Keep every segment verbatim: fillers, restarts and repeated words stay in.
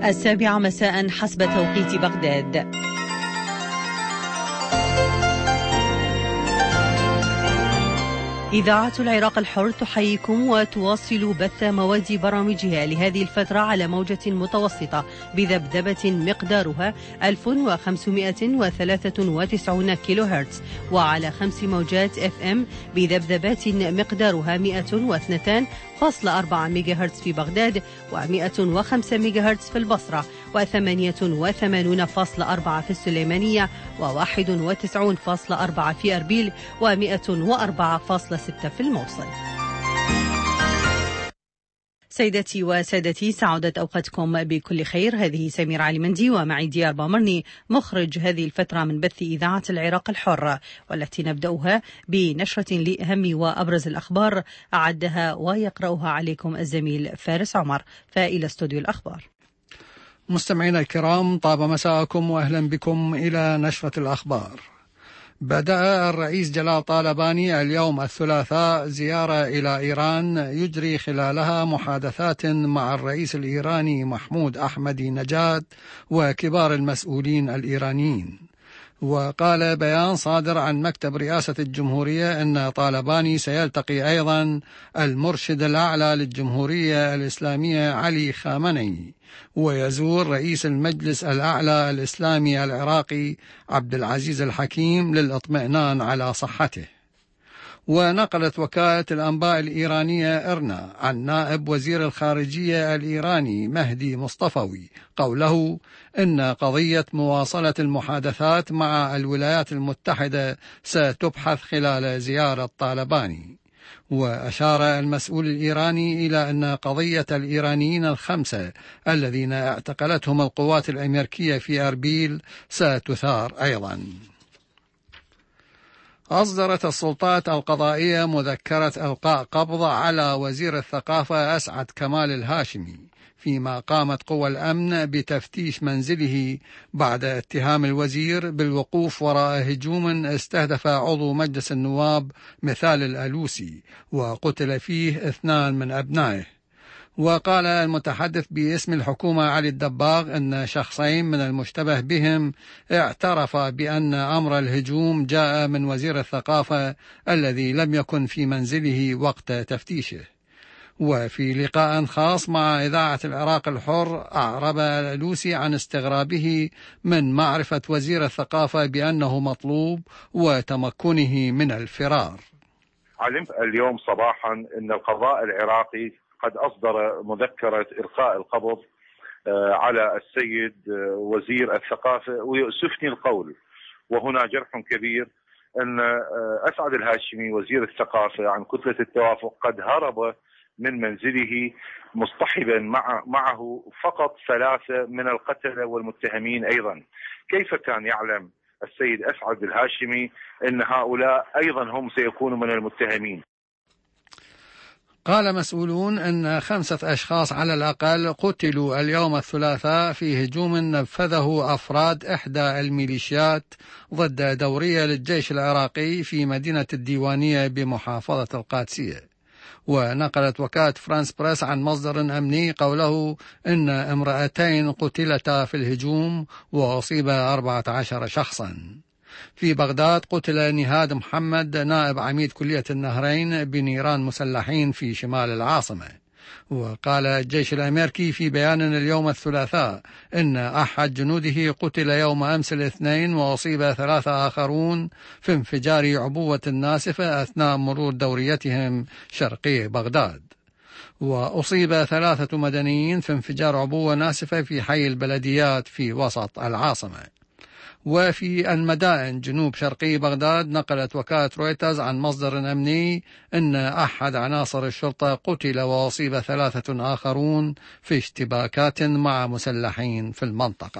السابعة مساء حسب توقيت بغداد. إذاعة العراق الحر تحييكم وتواصل بث مواد برامجها لهذه الفترة على موجة متوسطة بذبذبة مقدارها ألف وخمسمائة وثلاثة وتسعين كيلو هرتز، وعلى خمس موجات اف ام بذبذبات مقدارها مئة واثنين فاصلة أربعة ميجا هرتز في بغداد، ومئة وخمسة ميجا هرتز في البصرة، وثمانية وثمانين فاصلة أربعة في السليمانية، وواحد وتسعين فاصلة أربعة في أربيل، ومئة وأربعة فاصلة ستة في الموصل. سيدتي وسادتي، سعادت أوقاتكم بكل خير. هذه سمير علي مندي ومعي ديار بامرني مخرج هذه الفترة من بث إذاعة العراق الحر، والتي نبدأها بنشرة لأهم وأبرز الأخبار أعدها ويقرأها عليكم الزميل فارس عمر. فإلى استوديو الأخبار. مستمعينا الكرام، طاب مساءكم وأهلا بكم إلى نشرة الأخبار. بدأ الرئيس جلال طالباني اليوم الثلاثاء زيارة إلى إيران يجري خلالها محادثات مع الرئيس الإيراني محمود أحمدي نجاد وكبار المسؤولين الإيرانيين. وقال بيان صادر عن مكتب رئاسة الجمهورية أن طالباني سيلتقي أيضا المرشد الأعلى للجمهورية الإسلامية علي خامنئي، ويزور رئيس المجلس الأعلى الإسلامي العراقي عبد العزيز الحكيم للإطمئنان على صحته. ونقلت وكالة الأنباء الإيرانية إرنا عن نائب وزير الخارجية الإيراني مهدي مصطفوي قوله إن قضية مواصلة المحادثات مع الولايات المتحدة ستبحث خلال زيارة طالباني. وأشار المسؤول الإيراني إلى أن قضية الإيرانيين الخمسة الذين اعتقلتهم القوات الأمريكية في أربيل ستثار أيضا. أصدرت السلطات القضائية مذكرة إلقاء قبض على وزير الثقافة أسعد كمال الهاشمي، فيما قامت قوى الأمن بتفتيش منزله بعد اتهام الوزير بالوقوف وراء هجوم استهدف عضو مجلس النواب مثال الألوسي وقتل فيه اثنان من أبنائه. وقال المتحدث باسم الحكومة علي الدباغ أن شخصين من المشتبه بهم اعترفا بأن أمر الهجوم جاء من وزير الثقافة الذي لم يكن في منزله وقت تفتيشه. وفي لقاء خاص مع إذاعة العراق الحر أعرب الألوسي عن استغرابه من معرفة وزير الثقافة بأنه مطلوب وتمكنه من الفرار. علمت اليوم صباحا أن القضاء العراقي قد أصدر مذكرة إلقاء القبض على السيد وزير الثقافة، ويؤسفني القول وهنا جرح كبير أن أسعد الهاشمي وزير الثقافة عن كتلة التوافق قد هرب من منزله مصطحبا مع معه فقط ثلاثة من القتلة والمتهمين أيضا. كيف كان يعلم السيد أسعد الهاشمي أن هؤلاء أيضا هم سيكونوا من المتهمين؟ قال مسؤولون أن خمسة أشخاص على الأقل قتلوا اليوم الثلاثاء في هجوم نفذه أفراد إحدى الميليشيات ضد دورية للجيش العراقي في مدينة الديوانية بمحافظة القادسية. ونقلت وكالة فرانس بريس عن مصدر أمني قوله إن امرأتين قتلتا في الهجوم وأصيب أربعة عشر شخصا. في بغداد قتل نهاد محمد نائب عميد كلية النهرين بنيران مسلحين في شمال العاصمة. وقال الجيش الأمريكي في بيان اليوم الثلاثاء إن أحد جنوده قتل يوم أمس الاثنين وأصيب ثلاثة آخرون في انفجار عبوة ناسفة أثناء مرور دوريتهم شرقي بغداد. وأصيب ثلاثة مدنيين في انفجار عبوة ناسفة في حي البلديات في وسط العاصمة. وفي المدائن جنوب شرقي بغداد نقلت وكالة رويترز عن مصدر أمني أن أحد عناصر الشرطة قتل وأصيب ثلاثة آخرون في اشتباكات مع مسلحين في المنطقة.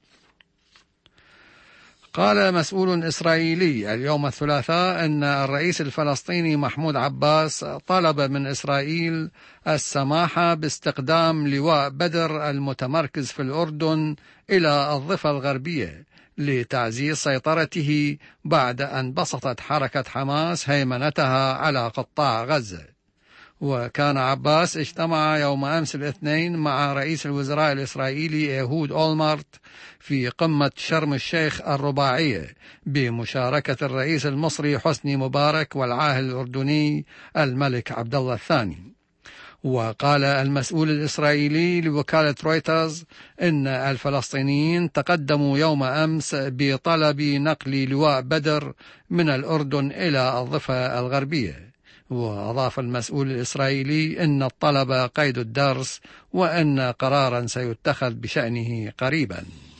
قال مسؤول إسرائيلي اليوم الثلاثاء أن الرئيس الفلسطيني محمود عباس طلب من إسرائيل السماح باستخدام لواء بدر المتمركز في الأردن إلى الضفة الغربية لتعزيز سيطرته بعد أن بسطت حركة حماس هيمنتها على قطاع غزة. وكان عباس اجتمع يوم أمس الاثنين مع رئيس الوزراء الإسرائيلي إيهود أولمرت في قمة شرم الشيخ الرباعية بمشاركة الرئيس المصري حسني مبارك والعاهل الأردني الملك عبد الله الثاني. وقال المسؤول الإسرائيلي لوكالة رويترز إن الفلسطينيين تقدموا يوم أمس بطلب نقل لواء بدر من الأردن إلى الضفة الغربية. وأضاف المسؤول الإسرائيلي إن الطلب قيد الدرس وأن قرارا سيتخذ بشأنه قريبا.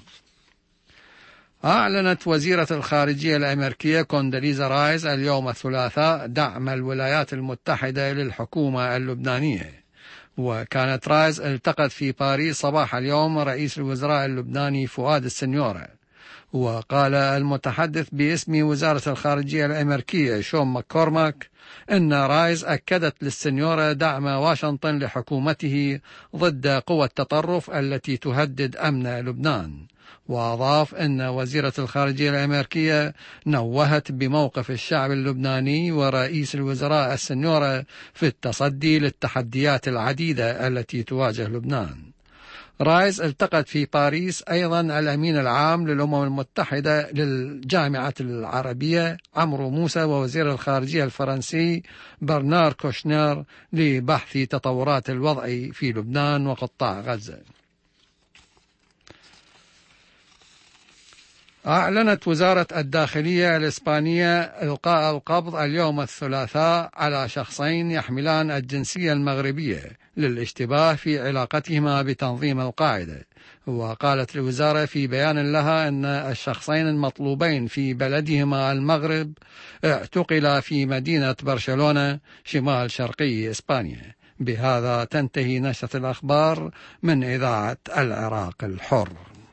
أعلنت وزيرة الخارجية الأمريكية كونداليزا رايس اليوم الثلاثاء دعم الولايات المتحدة للحكومة اللبنانية. وكانت رايس التقت في باريس صباح اليوم رئيس الوزراء اللبناني فؤاد السنيورة. وقال المتحدث باسم وزارة الخارجية الأمريكية شون ماككورماك إن رايس أكدت للسنيورة دعم واشنطن لحكومته ضد قوى التطرف التي تهدد أمن لبنان. وأضاف أن وزيرة الخارجية الأمريكية نوهت بموقف الشعب اللبناني ورئيس الوزراء السنيورة في التصدي للتحديات العديدة التي تواجه لبنان. رايس التقت في باريس أيضا الأمين العام للأمم المتحدة للجامعة العربية عمرو موسى ووزير الخارجية الفرنسي برنار كوشنير لبحث تطورات الوضع في لبنان وقطاع غزة. أعلنت وزارة الداخلية الإسبانية إلقاء القبض اليوم الثلاثاء على شخصين يحملان الجنسية المغربية للاشتباه في علاقتهما بتنظيم القاعدة. وقالت الوزارة في بيان لها أن الشخصين المطلوبين في بلدهما المغرب اعتقلا في مدينة برشلونة شمال شرقي إسبانيا. بهذا تنتهي نشرة الأخبار من إذاعة العراق الحر.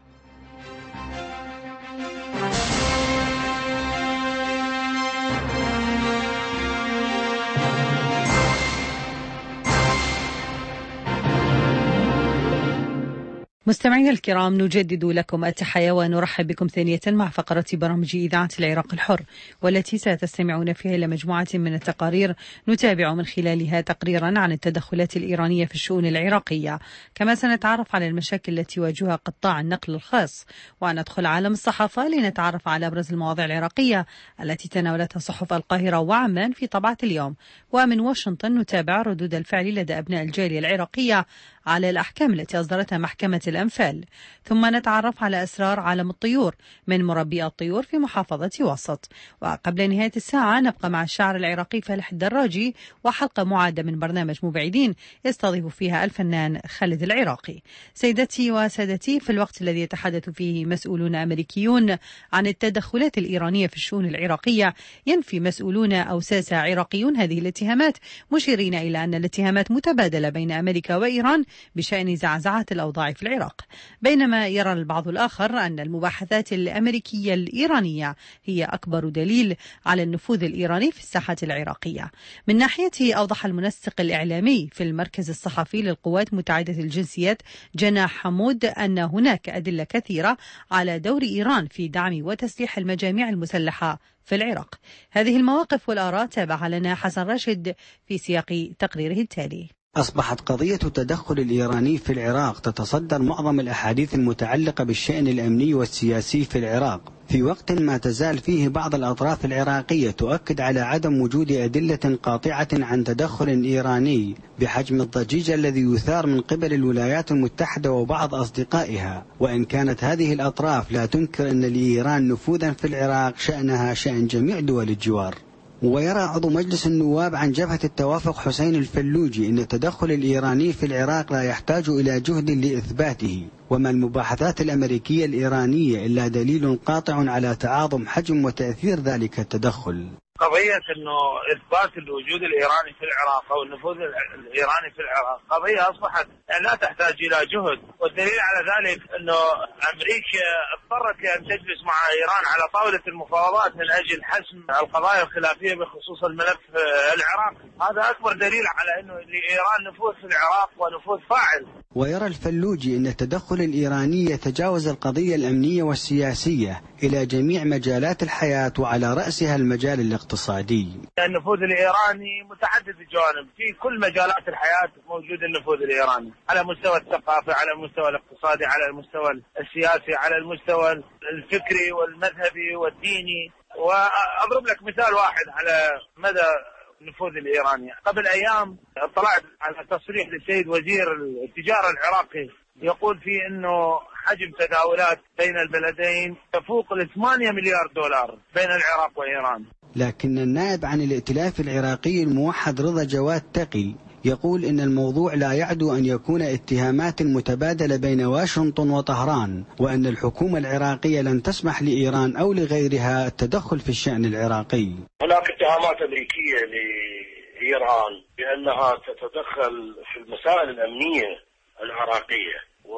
مستمعينا الكرام، نجدد لكم التحية ونرحب بكم ثانية مع فقرة برامج إذاعة العراق الحر، والتي ستستمعون فيها إلى مجموعة من التقارير نتابع من خلالها تقريرا عن التدخلات الإيرانية في الشؤون العراقية، كما سنتعرف على المشاكل التي يواجهها قطاع النقل الخاص، وندخل عالم الصحافة لنتعرف على أبرز المواضيع العراقية التي تناولتها صحف القاهرة وعمان في طبعة اليوم. ومن واشنطن نتابع ردود الفعل لدى أبناء الجالية العراقية على الأحكام التي أصدرتها محكمة الأنفال، ثم نتعرف على أسرار عالم الطيور من مربي الطيور في محافظة وسط. وقبل نهاية الساعة نبقى مع الشاعر العراقي فالح الدراجي وحلقة معادة من برنامج مبعدين يستضيف فيها الفنان خالد العراقي. سيدتي وسادتي، في الوقت الذي يتحدث فيه مسؤولون أمريكيون عن التدخلات الإيرانية في الشؤون العراقية، ينفي مسؤولون أو ساسة عراقيون هذه الاتهامات، مشيرين إلى أن الاتهامات متبادلة بين أمريكا وإيران بشأن زعزعة الأوضاع في العراق، بينما يرى البعض الآخر أن المباحثات الأمريكية الإيرانية هي أكبر دليل على النفوذ الإيراني في الساحة العراقية. من ناحيته أوضح المنسق الإعلامي في المركز الصحفي للقوات متعددة الجنسيات جناح حمود أن هناك أدلة كثيرة على دور إيران في دعم وتسليح المجاميع المسلحة في العراق. هذه المواقف والآراء تابعها لنا حسن راشد في سياق تقريره التالي. أصبحت قضية التدخل الإيراني في العراق تتصدر معظم الأحاديث المتعلقة بالشأن الأمني والسياسي في العراق، في وقت ما تزال فيه بعض الأطراف العراقية تؤكد على عدم وجود أدلة قاطعة عن تدخل إيراني بحجم الضجيج الذي يثار من قبل الولايات المتحدة وبعض أصدقائها. وإن كانت هذه الأطراف لا تنكر أن لإيران نفوذا في العراق، شأنها شأن جميع دول الجوار. ويرى عضو مجلس النواب عن جبهة التوافق حسين الفلوجي أن التدخل الإيراني في العراق لا يحتاج إلى جهد لإثباته، وما المباحثات الأمريكية الإيرانية إلا دليل قاطع على تعاظم حجم وتأثير ذلك التدخل. قضية أنه إثبات الوجود الإيراني في العراق أو النفوذ الإيراني في العراق قضية أصبحت لا تحتاج إلى جهد، والدليل على ذلك أنه أمريكا اضطرت لأن تجلس مع إيران على طاولة المفاوضات من أجل حسم القضايا الخلافية بخصوص الملف العراقي. هذا أكبر دليل على أنه لإيران نفوذ في العراق ونفوذ فاعل. ويرى الفلوجي أن التدخل الإيراني يتجاوز القضية الأمنية والسياسية إلى جميع مجالات الحياة، وعلى رأسها المجال الاقتصادي. الاقتصادي. النفوذ الإيراني متعدد الجوانب، في كل مجالات الحياة موجود النفوذ الإيراني، على مستوى الثقافة، على المستوى الاقتصادي، على المستوى السياسي، على المستوى الفكري والمذهبي والديني. وأضرب لك مثال واحد على مدى النفوذ الإيراني. قبل أيام اطلعت على تصريح للسيد وزير التجارة العراقي يقول فيه أنه حجم تداولات بين البلدين تفوق ال ثمانية مليار دولار بين العراق وإيران. لكن النائب عن الائتلاف العراقي الموحد رضا جواد تقي يقول إن الموضوع لا يعدو أن يكون اتهامات متبادلة بين واشنطن وطهران، وأن الحكومة العراقية لن تسمح لإيران أو لغيرها التدخل في الشأن العراقي. هناك اتهامات أمريكية لإيران بأنها تتدخل في المسائل الأمنية العراقية،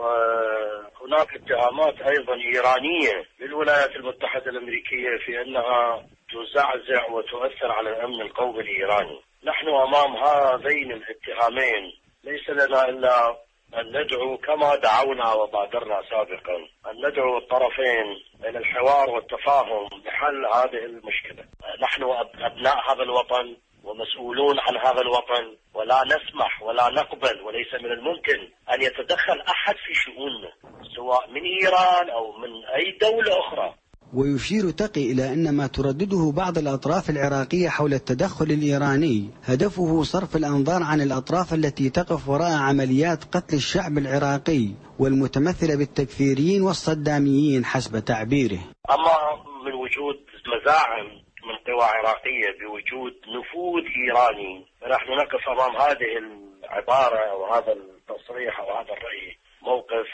وهناك اتهامات أيضا إيرانية للولايات المتحدة الأمريكية في أنها تزعزع وتؤثر على الأمن القومي الإيراني. نحن أمام هذين الاتهامين ليس لنا إلا أن ندعو كما دعونا وبادرنا سابقا، أن ندعو الطرفين إلى الحوار والتفاهم لحل هذه المشكلة. نحن أبناء هذا الوطن ومسؤولون عن هذا الوطن، ولا نسمح ولا نقبل، وليس من الممكن أن يتدخل أحد في شؤوننا سواء من إيران أو من أي دولة أخرى. ويشير تقي إلى أن ما تردده بعض الأطراف العراقية حول التدخل الإيراني هدفه صرف الأنظار عن الأطراف التي تقف وراء عمليات قتل الشعب العراقي والمتمثلة بالتكفيريين والصداميين حسب تعبيره. أما من وجود مزاعم من قوى عراقية بوجود نفوذ إيراني، فنحن نقف أمام هذه العبارة أو هذا التصريح أو هذا الرأي موقف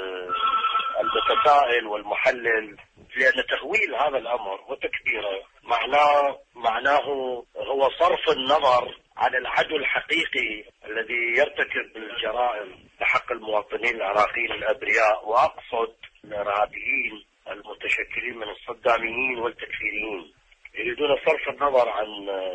المتسائل والمحلل، لأن تهويل هذا الأمر وتكبيره معناه معناه هو صرف النظر عن العدو الحقيقي الذي يرتكب الجرائم لحق المواطنين العراقيين الأبرياء، وأقصد الإرهابيين المتشكلين من الصداميين والتكفيريين، يريدون صرف النظر عن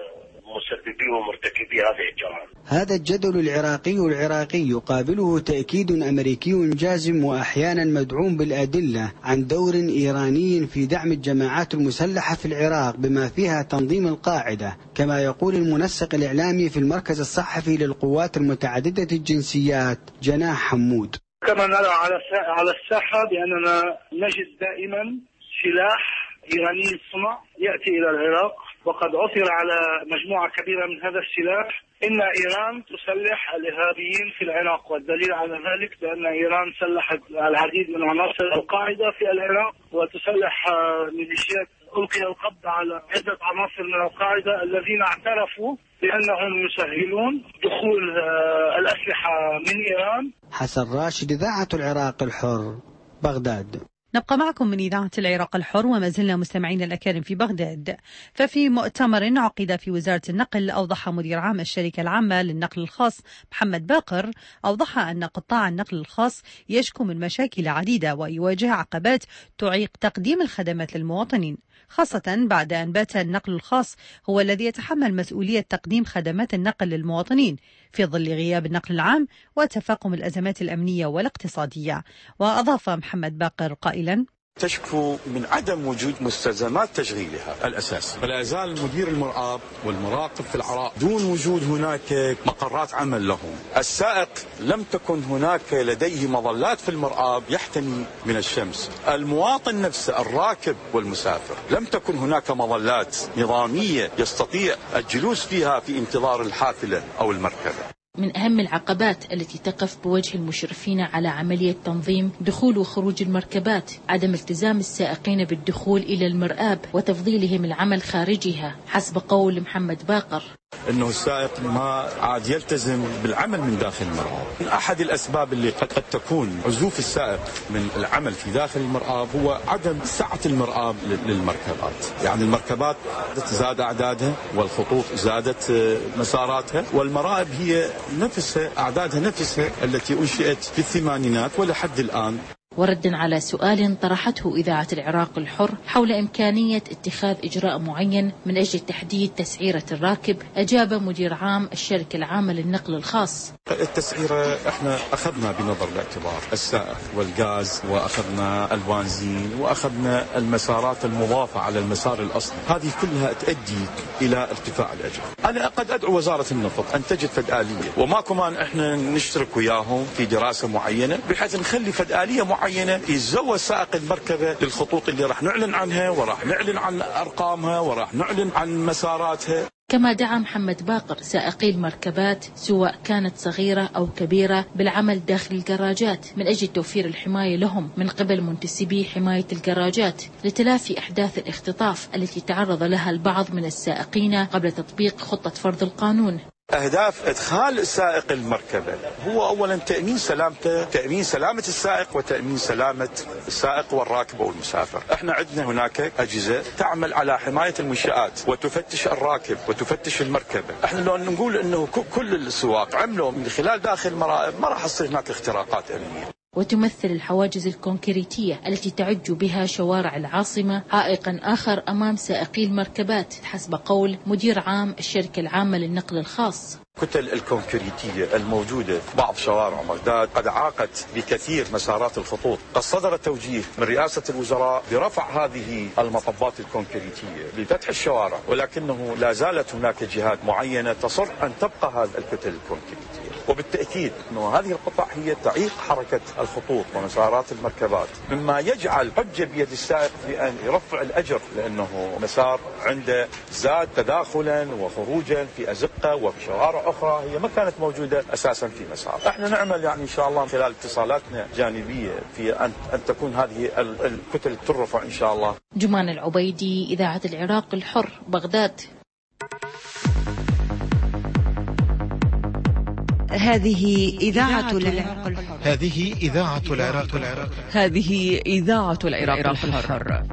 مسببي ومرتكبي هذه الجرائم. هذا الجدل العراقي العراقي يقابله تأكيد أمريكي جازم وأحيانا مدعوم بالأدلة عن دور إيراني في دعم الجماعات المسلحة في العراق بما فيها تنظيم القاعدة، كما يقول المنسق الإعلامي في المركز الصحفي للقوات المتعددة الجنسيات جناح حمود. كما نرى على الساحة بأننا نجد دائما سلاح إيراني الصنع يأتي إلى العراق، وقد عثر على مجموعة كبيرة من هذا السلاح. إن إيران تسلح الإرهابيين في العراق، والدليل على ذلك بأن إيران سلحت العديد من عناصر القاعدة في العراق، وتسلح ميليشيات ألقي القبض على عدة عناصر من القاعدة الذين اعترفوا بأنهم يسهلون دخول الأسلحة من إيران. حسن راشد، إذاعة العراق الحر، بغداد. نبقى معكم من إذاعة العراق الحر وما زلنا مستمعين الأكارم في بغداد. ففي مؤتمر عقد في وزارة النقل أوضح مدير عام الشركة العامة للنقل الخاص محمد باقر أوضح أن قطاع النقل الخاص يشكو من مشاكل عديدة ويواجه عقبات تعيق تقديم الخدمات للمواطنين، خاصة بعد أن بات النقل الخاص هو الذي يتحمل مسؤولية تقديم خدمات النقل للمواطنين في ظل غياب النقل العام وتفاقم الأزمات الأمنية والاقتصادية. وأضاف محمد باقر قائلا: تشكو من عدم وجود مستلزمات تشغيلها الأساسي، فلا يزال مدير المرآب والمراقب في العراق دون وجود هناك مقرات عمل لهم. السائق لم تكن هناك لديه مظلات في المرآب يحتمي من الشمس. المواطن نفسه الراكب والمسافر لم تكن هناك مظلات نظامية يستطيع الجلوس فيها في انتظار الحافلة أو المركبة. من أهم العقبات التي تقف بوجه المشرفين على عملية تنظيم دخول وخروج المركبات عدم التزام السائقين بالدخول إلى المرآب وتفضيلهم العمل خارجها، حسب قول محمد باقر انه السائق ما عاد يلتزم بالعمل من داخل المرآب. من احد الاسباب اللي قد, قد تكون عزوف السائق من العمل في داخل المرآب هو عدم سعة المرآب للمركبات، يعني المركبات زاد اعدادها والخطوط زادت مساراتها، والمرائب هي نفسها اعدادها نفسها التي انشئت في الثمانينات ولحد الان وردا على سؤال طرحته إذاعة العراق الحر حول إمكانية اتخاذ إجراء معين من أجل تحديد تسعيرة الراكب، أجاب مدير عام الشركة العامة للنقل الخاص: التسعيرة احنا أخذنا بنظر الاعتبار السائق والغاز، وأخذنا البنزين، وأخذنا المسارات المضافة على المسار الأصلي، هذه كلها تؤدي إلى ارتفاع الأجر. أنا قد أدعو وزارة النفط أن تجد فد آلية، وما كمان احنا نشترك وياهم في دراسة معينة بحيث نخلي فد آلية معينة يتزوج سائق المركبة للخطوط اللي راح نعلن عنها، وراح نعلن عن أرقامها، وراح نعلن عن مساراتها. كما دعا محمد باقر سائقي المركبات سواء كانت صغيرة أو كبيرة بالعمل داخل الجراجات من أجل توفير الحماية لهم من قبل منتسبي حماية الجراجات لتلافي أحداث الاختطاف التي تعرض لها البعض من السائقين قبل تطبيق خطة فرض القانون. أهداف إدخال سائق المركبة هو أولا تأمين سلامته، تأمين سلامة السائق وتأمين سلامة السائق والراكب والمسافر. احنا عندنا هناك أجهزة تعمل على حماية المنشآت وتفتش الراكب وتفتش المركبة. احنا لو نقول انه كل السواق عملوا من خلال داخل المرائب ما راح تصير هناك اختراقات أمنية. وتمثل الحواجز الكونكريتية التي تعج بها شوارع العاصمة عائقا آخر أمام سائقي المركبات حسب قول مدير عام الشركة العامة للنقل الخاص. كتل الكونكريتية الموجودة بعض شوارع بغداد قد عاقت بكثير مسارات الخطوط. قد صدر توجيه من رئاسة الوزراء برفع هذه المطبات الكونكريتية لفتح الشوارع، ولكنه لا زالت هناك جهات معينة تصر أن تبقى هذه الكتل الكونكريتية، وبالتأكيد أنه هذه القطع هي تعيق حركة الخطوط ومسارات المركبات، مما يجعل حجة بيد السائق بأن يرفع الأجر، لأنه مسار عنده زاد تداخلا وخروجا في أزقة وفي شوارع أخرى هي ما كانت موجودة أساسا في مسار. احنا نعمل يعني إن شاء الله خلال اتصالاتنا جانبية في أن, أن تكون هذه الكتل ترفع إن شاء الله. جمان العبيدي، إذاعة العراق الحر، بغداد. هذه إذاعة العراق الحر. هذه إذاعة العراق الحر. هذه إذاعة العراق الحر.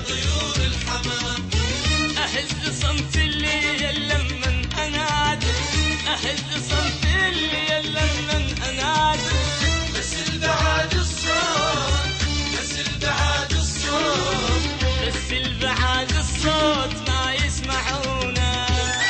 طيور الحمام. أهز صمت الليل لمن أنادي، أهز صمت الليل لمن أنادي، بس البعاد الصوت، بس البعاد الصوت، بس البعاد الصوت ما يسمعونا.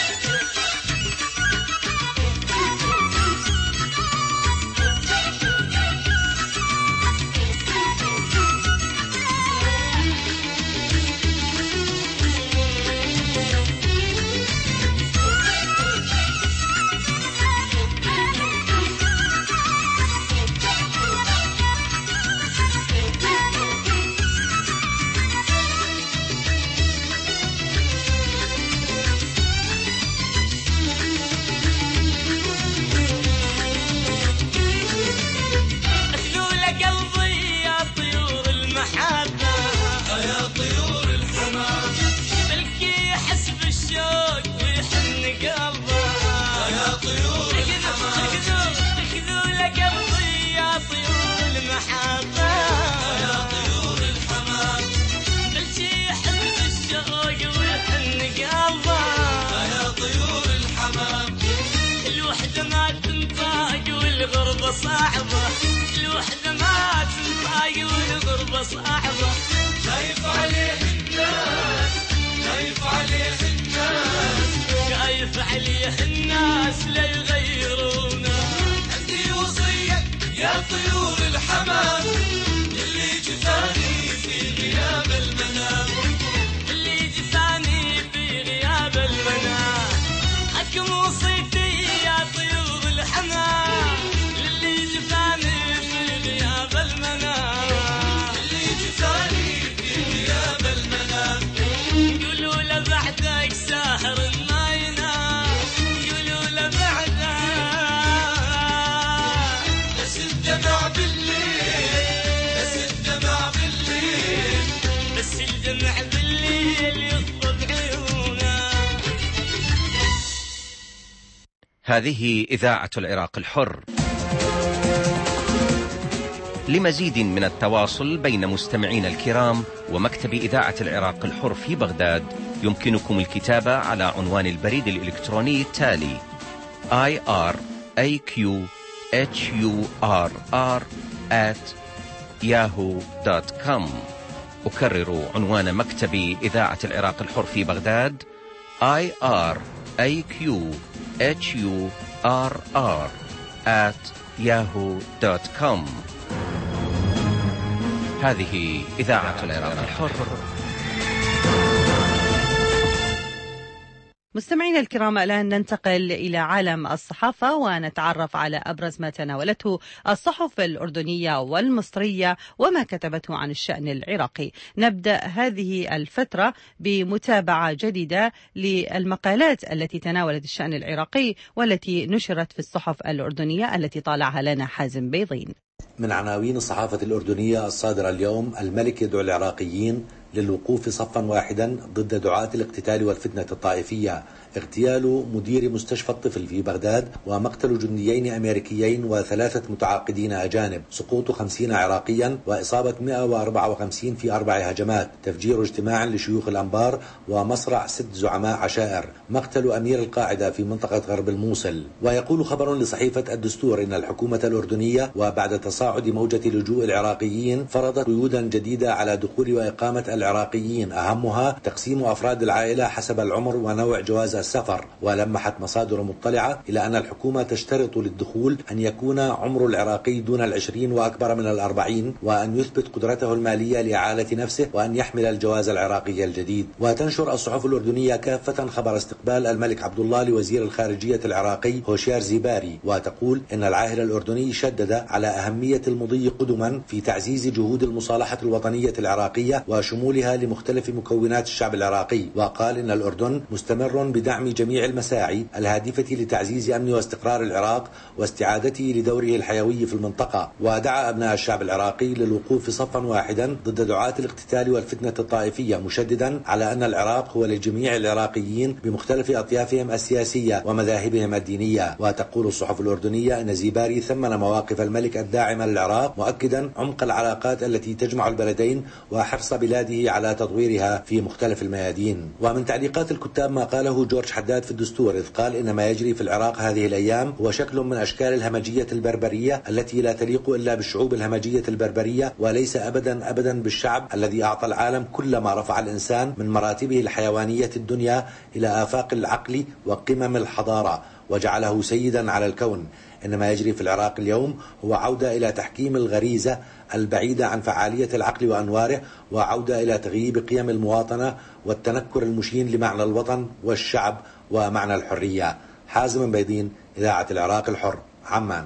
صعبة الوحدة ما تنطاق والغربة صعبة. خايف عليه الناس، خايف عليه الناس، خايف عليه الناس لا يغيرونا. عندي وصية يا طيور الحمام، اللي جفاني في غياب المنام، اللي جفاني في غياب المنام. حكم وصيتي يا طيور الحمام، هذه إذاعة العراق الحر. لمزيد من التواصل بين مستمعينا الكرام ومكتب إذاعة العراق الحر في بغداد يمكنكم الكتابة على عنوان البريد الإلكتروني التالي آي آر إيه كيو إتش يو آر آر آت ياهو دوت كوم. أكرر عنوان مكتب إذاعة العراق الحر في بغداد آي آر إيه كيو إتش يو آر آر آت ياهو دوت كوم. هذه إذاعة العراق الحر. مستمعينا الكرام، الآن ننتقل إلى عالم الصحافة ونتعرف على أبرز ما تناولته الصحف الأردنية والمصرية وما كتبته عن الشأن العراقي. نبدأ هذه الفترة بمتابعة جديدة للمقالات التي تناولت الشأن العراقي والتي نشرت في الصحف الأردنية التي طالعها لنا حازم بيضين. من عناوين الصحافة الأردنية الصادرة اليوم: الملك يدعو العراقيين للوقوف صفا واحدا ضد دعاة الاقتتال والفتنة الطائفية، اغتيال مدير مستشفى الطفل في بغداد، ومقتل جنديين أمريكيين وثلاثة متعاقدين أجانب، سقوط خمسين عراقيا وإصابة مئة وأربعة وخمسين في أربع هجمات، تفجير اجتماع لشيوخ الأنبار ومصرع ست زعماء عشائر، مقتل أمير القاعدة في منطقة غرب الموصل. ويقول خبر لصحيفة الدستور إن الحكومة الأردنية وبعد تصاعد موجة لجوء العراقيين فرضت قيودا جديدة على دخول وإقامة العراقيين، أهمها تقسيم أفراد العائلة حسب العمر ونوع جواز السفر. ولمحت مصادر مطلعة إلى أن الحكومة تشترط للدخول أن يكون عمر العراقي دون العشرين وأكبر من الأربعين، وأن يثبت قدرته المالية لإعالة نفسه، وأن يحمل الجواز العراقي الجديد. وتنشر الصحف الأردنية كافة خبر استقبال الملك عبد الله لوزير الخارجية العراقي هوشيار زيباري، وتقول إن العاهل الأردني شدد على أهمية المضي قدما في تعزيز جهود المصالحة الوطنية العراقية وشمولها لمختلف مكونات الشعب العراقي، وقال إن الأردن مستمر بدعم جميع المساعي الهادفة لتعزيز أمن واستقرار العراق واستعادته لدوره الحيوي في المنطقة. ودعا أبناء الشعب العراقي للوقوف صفا واحدا ضد دعاة الاقتتال والفتنة الطائفية، مشددا على أن العراق هو لجميع العراقيين بمختلف أطيافهم السياسية ومذاهبهم الدينية. وتقول الصحف الأردنية أن زيباري ثمن مواقف الملك الداعمة للعراق، مؤكدا عمق العلاقات التي تجمع البلدين وحرص بلاده واجتهاده على تطويرها في مختلف الميادين. ومن تعليقات الكتاب ما قاله جورج حداد في الدستور، إذ قال إن ما يجري في العراق هذه الأيام هو شكل من أشكال الهمجية البربرية التي لا تليق إلا بالشعوب الهمجية البربرية، وليس أبدا أبدا بالشعب الذي أعطى العالم كل ما رفع الإنسان من مراتبه الحيوانية الدنيا إلى آفاق العقل وقمم الحضارة وجعله سيدا على الكون. إن ما يجري في العراق اليوم هو عودة إلى تحكيم الغريزة البعيدة عن فعالية العقل وأنواره، وعودة إلى تغييب قيم المواطنة والتنكر المشين لمعنى الوطن والشعب ومعنى الحرية. حازم بيضين، إذاعة العراق الحر، عمان.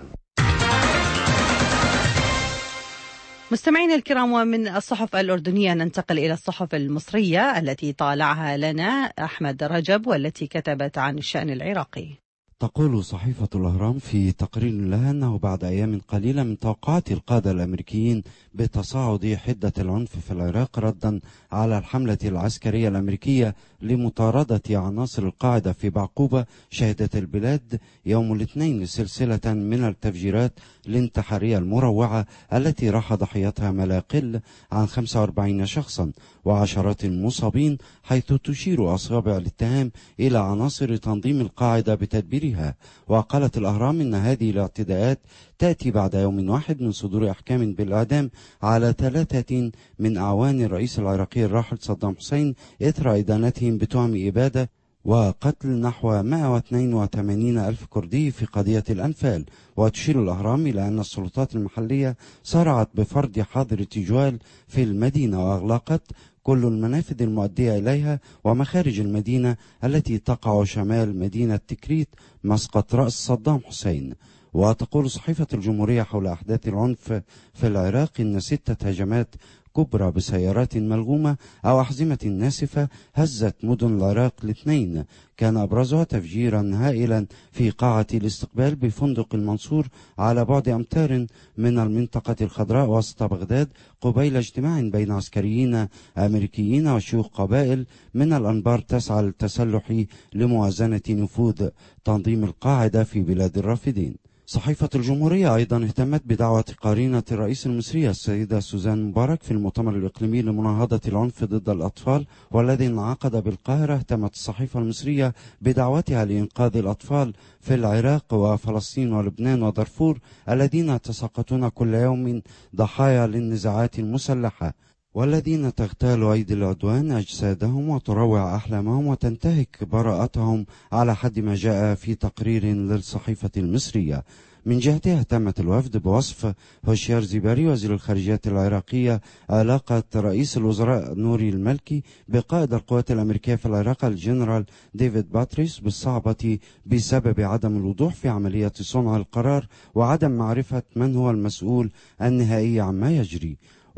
مستمعينا الكرام، ومن الصحف الأردنية ننتقل إلى الصحف المصرية التي طالعها لنا أحمد رجب والتي كتبت عن الشأن العراقي. تقول صحيفة الأهرام في تقرير لها أنه بعد أيام قليلة من توقعات القادة الأمريكيين بتصاعد حدة العنف في العراق ردا على الحملة العسكرية الأمريكية لمطاردة عناصر القاعدة في بعقوبة، شهدت البلاد يوم الاثنين سلسلة من التفجيرات الانتحارية المروعة التي راح ضحيتها ما لا يقل عن خمسة وأربعين شخصا وعشرات المصابين، حيث تشير أصابع الاتهام إلى عناصر تنظيم القاعدة بتدبيرها. وقالت الأهرام إن هذه الاعتداءات تأتي بعد يوم واحد من صدور أحكام بالإعدام على ثلاثة من أعوان الرئيس العراقي الراحل صدام حسين إثر إدانتهم بتهم إبادة وقتل نحو مئة واثنين وثمانين ألف كردي في قضية الأنفال. وتشير الأهرام إلى أن السلطات المحلية سارعت بفرض حظر تجوال في المدينة وأغلقت كل المنافذ المؤدية إليها ومخارج المدينة التي تقع شمال مدينة تكريت مسقط رأس صدام حسين. وتقول صحيفة الجمهورية حول أحداث العنف في العراق إن ستة هجمات كبرى بسيارات ملغومة أو أحزمة ناسفة هزت مدن العراق الاثنين، كان أبرزها تفجيرا هائلا في قاعة الاستقبال بفندق المنصور على بعد أمتار من المنطقة الخضراء وسط بغداد، قبيل اجتماع بين عسكريين أمريكيين وشيوخ قبائل من الأنبار تسعى للتسلح لموازنة نفوذ تنظيم القاعدة في بلاد الرافدين. صحيفة الجمهورية أيضا اهتمت بدعوة قرينة الرئيس المصرية السيدة سوزان مبارك في المؤتمر الإقليمي لمناهضة العنف ضد الأطفال والذي انعقد بالقاهرة. اهتمت الصحيفة المصرية بدعوتها لإنقاذ الأطفال في العراق وفلسطين ولبنان ودارفور الذين يتساقطون كل يوم ضحايا للنزاعات المسلحة، والذين تغتال أيدي العدوان أجسادهم وتروع أحلامهم وتنتهك براءتهم على حد ما جاء في تقرير للصحيفة المصرية. من جهتها اهتمت الوفد بوصف هوشيار زيباري وزير الخارجية العراقية علاقة رئيس الوزراء نوري المالكي بقائد القوات الأمريكية في العراق الجنرال ديفيد باتريس بالصعبة بسبب عدم الوضوح في عملية صنع القرار وعدم معرفة من هو المسؤول النهائي عما يجري.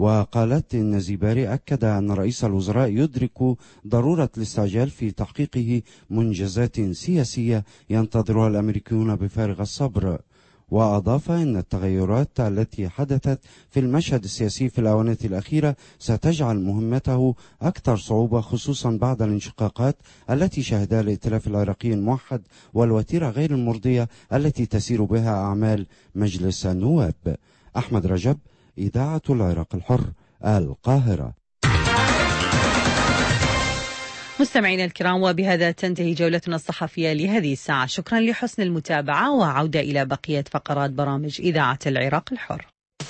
وقالت إن زيباري أكد أن رئيس الوزراء يدرك ضرورة الاستعجال في تحقيقه منجزات سياسية ينتظرها الأمريكيون بفارغ الصبر. وأضاف أن التغيرات التي حدثت في المشهد السياسي في الآونة الأخيرة ستجعل مهمته أكثر صعوبة، خصوصا بعد الانشقاقات التي شهدها الائتلاف العراقي الموحد والوتيرة غير المرضية التي تسير بها أعمال مجلس النواب. أحمد رجب، إذاعة العراق الحر، القاهرة. مستمعينا الكرام، وبهذا تنتهي جولتنا الصحفية لهذه الساعة. شكرا لحسن المتابعة، وعودة إلى بقية فقرات برامج إذاعة العراق الحر.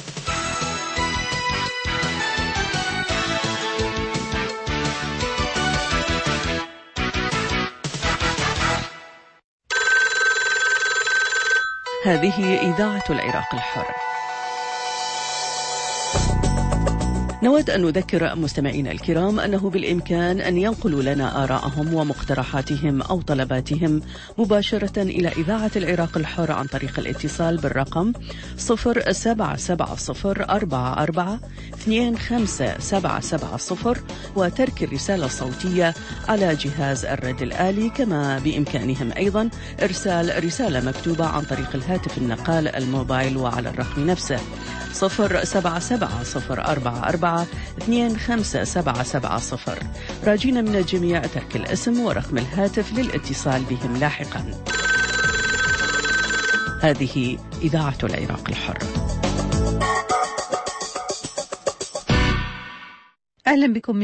هذه إذاعة العراق الحر. نود أن نذكر مستمعينا الكرام أنه بالإمكان أن ينقلوا لنا آراءهم ومقترحاتهم أو طلباتهم مباشرة إلى إذاعة العراق الحر عن طريق الاتصال بالرقم صفر سبعة سبعة صفر أربعة أربعة اثنين خمسة سبعة سبعة صفر وترك الرسالة الصوتية على جهاز الرد الآلي، كما بإمكانهم أيضا إرسال رسالة مكتوبة عن طريق الهاتف النقال الموبايل وعلى الرقم نفسه صفر سبعة سبعة صفر أربعة أربعة اثنين خمسة سبعة سبعة صفر. راجين من الجميع ترك الاسم ورقم الهاتف للاتصال بهم لاحقا. هذه إذاعة العراق الحر. أهلا بكم من